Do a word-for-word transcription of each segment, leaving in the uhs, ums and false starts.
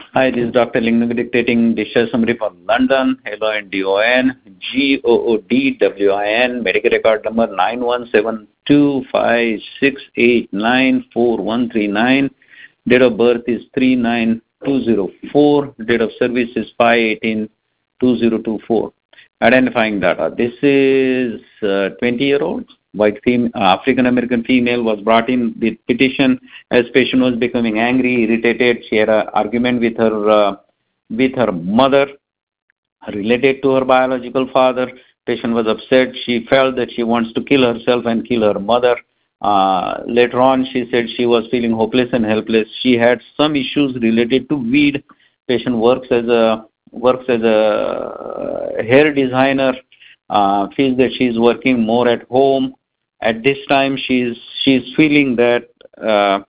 Hi, this is Doctor Lingam dictating discharge summary for London. L O N D O N G O O D W I N, medical record number nine one seven two five six eight nine four one three nine. Date of birth is three nine two zero four. Date of service is five eighteen two zero two four. Identifying data. This is uh, twenty-year-old white fem- uh, African-American female was brought in with petition as patient was becoming angry, irritated. She had an argument with her uh, with her mother related to her biological father. Patient was upset. She felt that she wants to kill herself and kill her mother. Uh, later on, she said she was feeling hopeless and helpless. She had some issues related to weed. Patient works as a works as a hair designer. Uh, feels that she is working more at home. At this time, she's she's feeling that uh,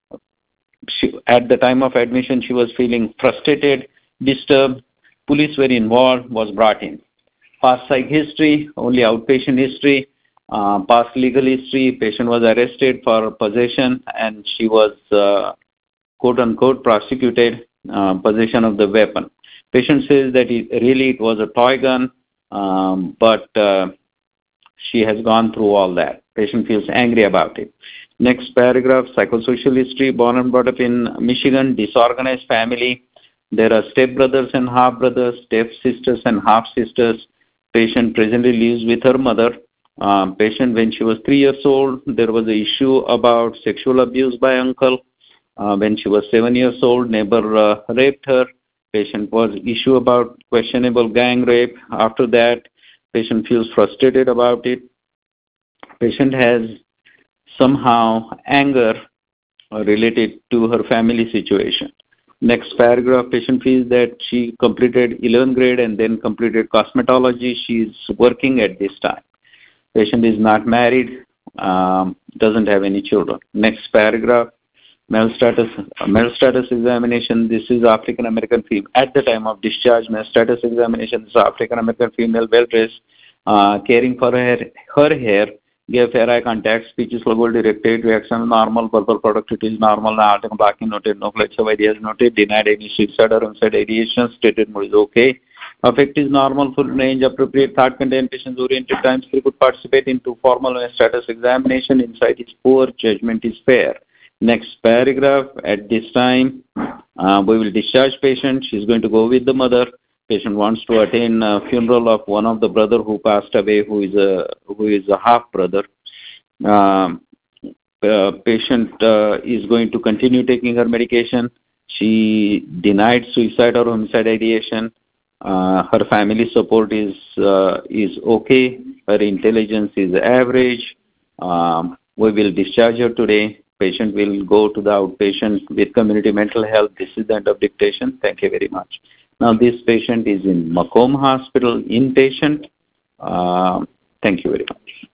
she, at the time of admission, she was feeling frustrated, disturbed. Police were involved, was brought in. Past psych history, only outpatient history. Uh, past legal history, patient was arrested for possession and she was uh, quote unquote prosecuted, uh, possession of the weapon. Patient says that it, really it was a toy gun, um, but uh, she has gone through all that. Patient feels angry about it. Next paragraph, psychosocial history, born and brought up in Michigan, disorganized family. There are step-brothers and half-brothers, step-sisters and half-sisters. Patient presently lives with her mother. Um, patient, when she was three years old, there was an issue about sexual abuse by uncle. Uh, when she was seven years old, neighbor uh, raped her. Patient was issue about questionable gang rape. After that, patient feels frustrated about it. Patient has somehow anger related to her family situation. Next paragraph, patient feels that she completed eleventh grade and then completed cosmetology. She is working at this time. Patient is not married, um, doesn't have any children. Next paragraph, male status, male status examination. This is African American female. At the time of discharge, male status examination. This is African American female, well dressed, uh, caring for her her hair. Gave fair eye contact, speech is global directed, reaction normal, verbal productivity is normal, narrative blocking noted, no flights of ideas noted, denied any suicide or unsaid ideation, stated mood is okay. Affect is normal, full range, appropriate, thought contained, patients oriented times, he could participate into formal and status examination, insight is poor, judgment is fair. Next paragraph, at this time, uh, we will discharge patient, she's going to go with the mother. Patient wants to attend a funeral of one of the brother who passed away, who is a who is a half brother. Um, uh, patient uh, is going to continue taking her medication. She denied suicide or homicide ideation. Uh, her family support is uh, is okay. Her intelligence is average. Um, we will discharge her today. Patient will go to the outpatient with community mental health. This is the end of dictation. Thank you very much. Now, this patient is in Macomb Hospital, inpatient. Uh, thank you very much.